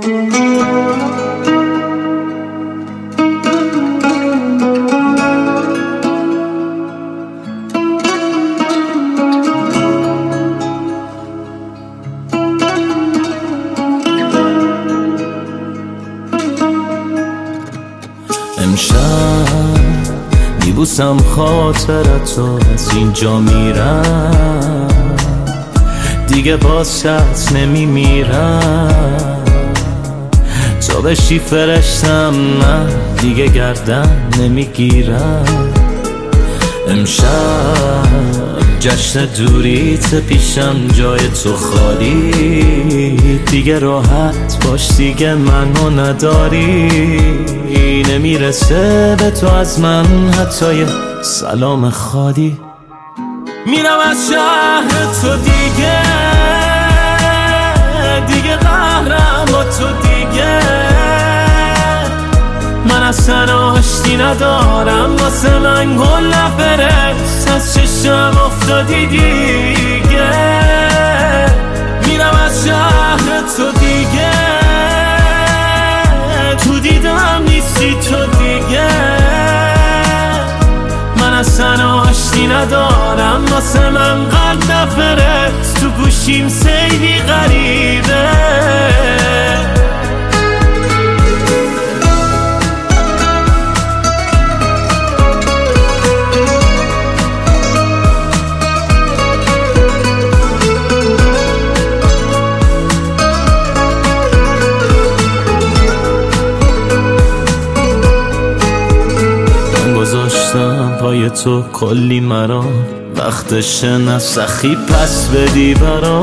امشب میبوسم خاطرتو، از اینجا میرم دیگه بازت نمیمیرم. تو بشی فرشتم من دیگه گردن نمیگیرم. امشب جشن دوریت پیشم، جای تو خالی، دیگه راحت باش دیگه منو نداری. نمیرسه به تو از من حتی یه سلام خالی. میرم از شهر تو دیگه قهرم با تو دیگه. من اصلا آشتی ندارم، واسه من گل نفرست، از چشم افتادی دیگه. میرم از شهر تو دیگه، تو دیدم نیستی تو دیگه. من اصلا آشتی ندارم، واسه من قلب نفرست، تو گوشیم سیدی غریبه. گذاشتم پای تو کلی مرام، وقتش نسخی پس بدی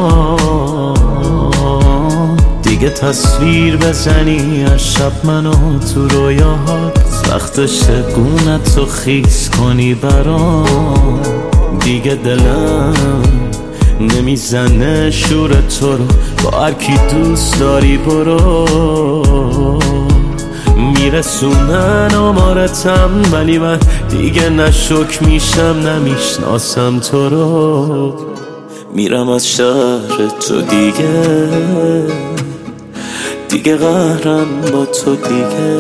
برام. دیگه تصویر بزنی هر شب منو تو رویاهات، وقتش گونتو خیس کنی برام. دیگه دلم نمیزنه شور تو رو، با هر کی دوست داری برو. میرسونن آمارتم ولی من دیگه نشک میشم، نمیشناسم تو رو. میرم از شهر تو دیگه قهرم با تو دیگه.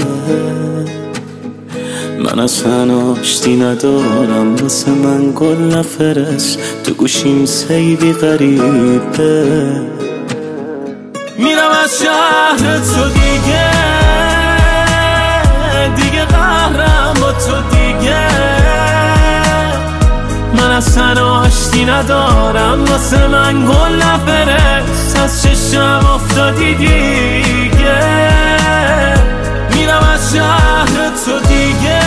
من اصلا آشتی ندارم، واسه من گل نفرست، تو گوشیم سیدی غریبه. میرم از شهر تو دیگه قهرم با تو دیگه. من اصلا آشتی ندارم، واسه من گل نفرست، از چشم افتادی دیگه. میرم از شهر تو دیگه،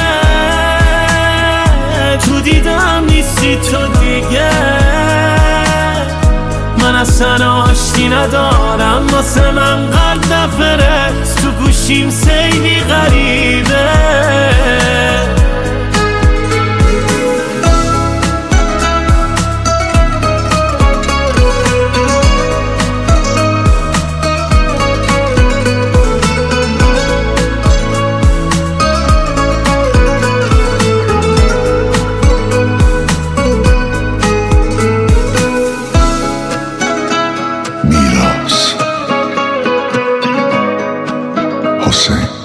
تو دیدم نیستی تو دیگه. من اصلا آشتی ندارم، واسه من قلب نفرست، تو گوشیم سیدی غریبه. Hussein.